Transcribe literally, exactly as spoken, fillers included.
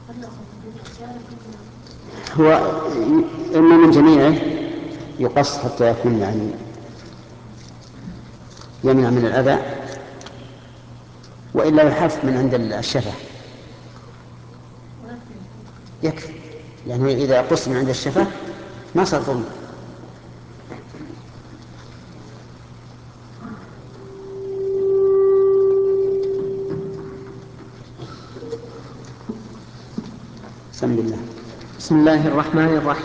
هو إما من جميعه يقص حتى يكون يعني يمنع من الأذى، وإلا يحف من عند الشفة يكفي، لأنه يعني إذا قص من عند الشفة ما صار ظلم. بسم الله. بسم الله الرحمن الرحيم.